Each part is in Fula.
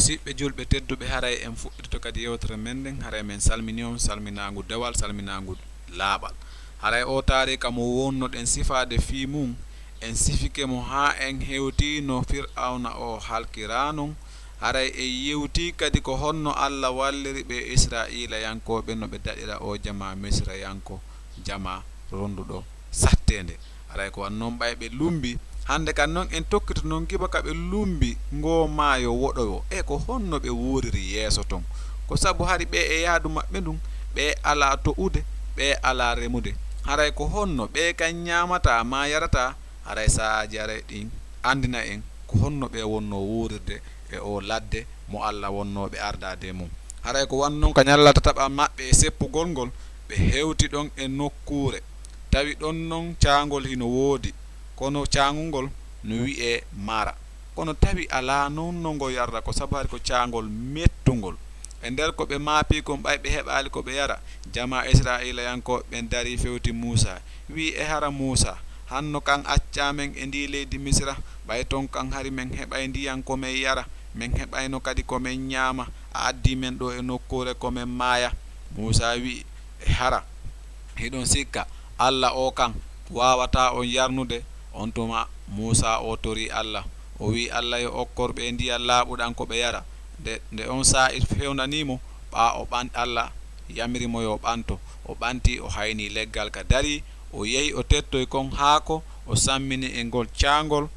musidɓe julɓe tedduɓe haray en fuɗɗirto kadi yewtere men nden haray men salmini on salminagu dewal salminagu laaɓal haray o taari kamo wonnoɗen sifade fii mum en sifike mo ha en hewti no fir'auna o halkiranon haray e yewti kadi ko honno Allah walliri ɓe Israila yankoɓe no ɓe daɗira o jama Misra yanko jama ronduɗo sattede haray ko wannon ɓay ɓe lumbi hande kan noon en tokkito noon giba ka ɓe lumbi ngo maayo woɗoyo e ko honno ɓe wuriri yeeso ton ko sabu hari ɓe e yaadu maɓɓe ɗum ɓe ala to ude ɓe ala remude haray ko honno ɓe kan ñamata ma yarata haray saaji aray ɗin andina en ko honno ɓe wonno wurirde e o ladde mo Allah wonnoɓe ardade mum haray ko wannon ka ñallata taɓa maɓɓe e seppugol ngol ɓe hewti ɗon e nokkure tawi ɗon noon caangol hino woodi kono caangol no wi'e mara kono tawi ala noon no ngo yarda ko sabu hari ko caangol mettugol e nder ko ɓe maapi kon ɓay ɓe heɓali ko ɓe yara jama Israila yanko ɓe dari fewti Musa wi e hara Musa hanno kan accamen e ndi leydi Misra ɓay ton kan hari men heɓay ndiyan ko men yara men heɓayno kadi ko men ñaama a addi men ɗo e nokkure ko men maaya Musa wi e hara hiɗon sikka Allah o kan wawata on yarnude on tuma Musa o tori Allah o wi Allah yo okkorɓe ndiya laaɓuɗan ko ɓe yara nde on sa'i fewnanimo ɓa o ɓan Allah yamirimo yo ɓanto o ɓanti o hayni leggal ka dari o yehi o tettoy kon haako o sammini e ngol caangol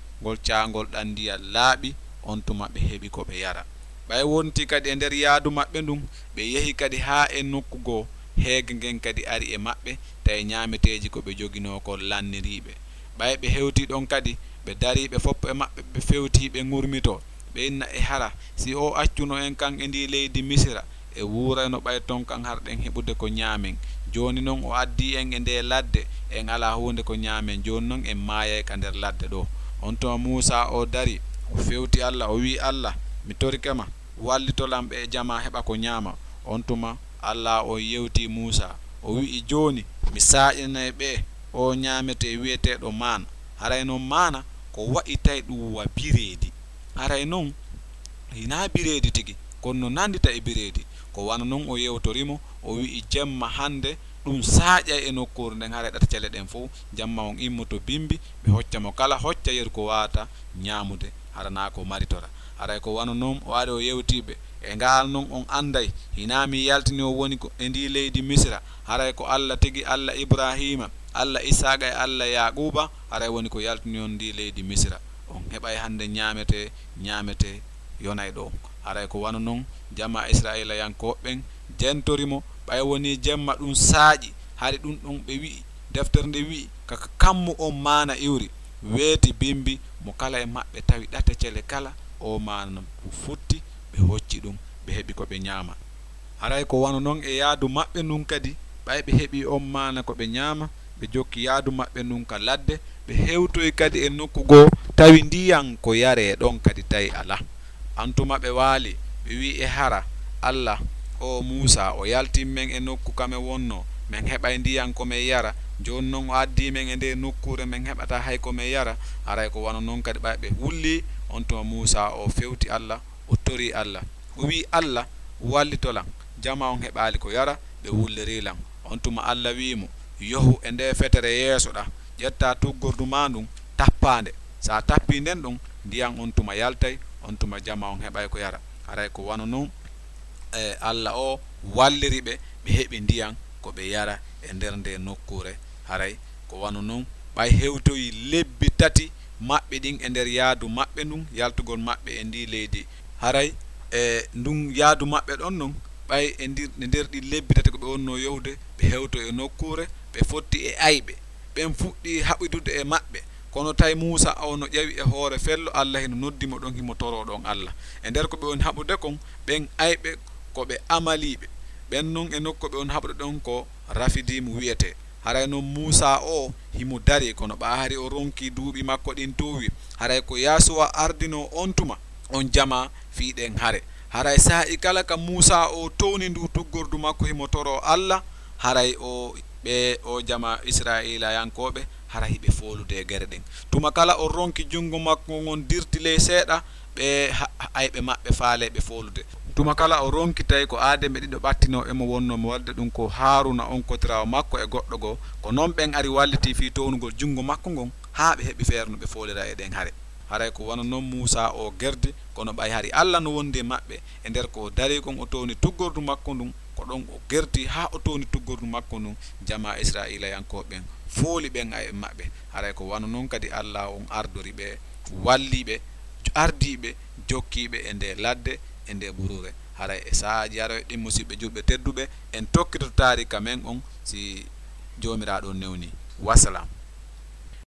ɗan ndiya laaɓi on tuma ɓe heɓi ko ɓe yara ɓay wonti kadi e nder yaadu maɓɓe ɗum ɓe yehi kadi ha e nokkugo heege ngen kadi ari e maɓɓe tawi ñaameteji ko ɓe jogino ko lanniriɓe ɓay ɓe hewti ɗon kadi ɓe dari ɓe foppo e maɓɓe ɓe fewti ɓe ngurmito ɓe inna e hara si o accuno en kan e ndi leydi Misra e wuurayno ɓay ton kan harɗen heɓude ko ñaamen joni noon o addi en e nde ladde en ala hunde ko ñaamen joni noon en maayay ka nder ladde ɗo on to Musa o dari o fewti Allah o wi Allah mi torikema wallitolam ɓe jama heɓa ko ñaama on tuma Allah o yewti Musa o wi joni mi saaƴinay ɓe o ñaamete wiyeteɗo mana haray noon mana ko waɗi tay ɗum wa bireedi haray noon hina bireedi tigi kono no nandita e bireedi ko wana noon o yewtorimo o wi jemma hande ɗum saaƴay e nokkure nden haray ɗata cele ɗen fof jamma on immoto bimbi ɓe hoccamo kala hocca yeru ko wata ñaamude harana ko maritora haray ko wana noon o ari o yewtiɓe e ngal noon on anday hina mi yaltini o woni ko e ndi leydi Misra haray ko Allah tigi Allah Ibrahima Allah Isaqa e Allah Yaquba haray woni ko yaltini on ndi leydi Misra on heɓay hande ñaamete yonay ɗo haray ko wana noon jama Israila yankoɓen jentorimo ɓay woni jemma ɗum saaƴi hari ɗum ɗon ɓe wi'i deftere nde wi'i kaka kammu on mana iwri weeti bimbi mo kala e maɓɓe tawi ɗate cele kala o mana futti ɓe hocci ɗum ɓe heɓi ko ɓe ñaama haray ko wana noon e yaadu maɓɓe nun kadi ɓay ɓe heɓi on mana ko ɓe ñaama ɓe jokki yaadu maɓɓe nun ka ladde ɓe hewtoy kadi e nokku goo tawi ndiyan ko yare ɗon kadi tawi ala antuma ɓe waali ɓe wi e hara Allah o Musa o yaltin men e nokku kame wonno men heɓay ndiyan ko men yara joni noon o addi men e nde nokkure men heɓata hay ko men yara haray ko wana noon kadi ɓay ɓe hulli on tuma Musa o fewti Allah o tori Allah o wi Allah wallitolan jama on heɓali ko yara ɓe wullirilan on tuma Allah wimo yohu e nde fetere yeeso ɗa ƴetta tuggordu ma ndun tappande sa tappi nden ɗon ndiyan on tuma yaltay on tuma jama on heɓay ko yara haray ko wana noon e Allah o walliri ɓe ɓe heɓi ndiyan ko ɓe yara e nder nde nokkure haray ko wana noon ɓay hewtoyi lebbi tati maɓɓe ɗin e nder yaadu maɓɓe ndun yaltugol maɓɓe e ndi leydi haray e ndun yaadu maɓɓe ɗon noon ɓay e nder ɗi lebbi tati ko ɓe wonno yewde ɓe hewto e nokkure ɓe fotti e ayɓe ɓen fuɗɗi haɓidude e maɓɓe kono tay Musa o no ƴawi e hoore fello Allah hino noddimo ɗon himo toro ɗon Allah e nder ko ɓe woni haɓude kon ɓen ayɓe ko ɓe amaliɓe ɓen noon e nokku ɓe woni haɓude ɗon ko rafidimu wiyete haray noon Musa o himo dari kono ɓaari o ronki duuɓi makko ɗin tuwi haray ko yasuwa ardino on tuma on jama fiiɗen hare haray sa'i kala ka Musa o towni ndu tuggordu makko himo toro Allah haray o ɓe o jama Israila yankoɓe haray ɓe folude gere ɗen tuma kala o ronki jungo makko ngon dirti ley seeɗa ɓe ayɓe maɓɓe faaleɓe folude tuma kala o ronkitay ko aademe ɗiɗo ɓattino emo wonnomo wadde ɗum ko haruna on kotirawo makko e goɗɗo goo ko noon ɓen ari walliti fi townugol junngo makko ngon haa ɓe heɓi feere no ɓe folira e ɗen haare haray ko wona noon Moussa o gerde kono ɓay hari Allah no wondi e maɓɓe e nder ko dari kon o towni tuggordu makko ndun ko ɗon o gerti haa o towni tuggordu makko ndun jama Israila yankoɓen fooli ɓen ay maɓɓe haray ko wona noon kadi Allah on ardori ɓe walliɓe ardiɓe jokkiɓe e nde ladde e nde ɓurure haray e saaji aroy ɗin musidɓe julɓe tedduɓe en tokkito taarika men on si jomiraɗo newni wassalam.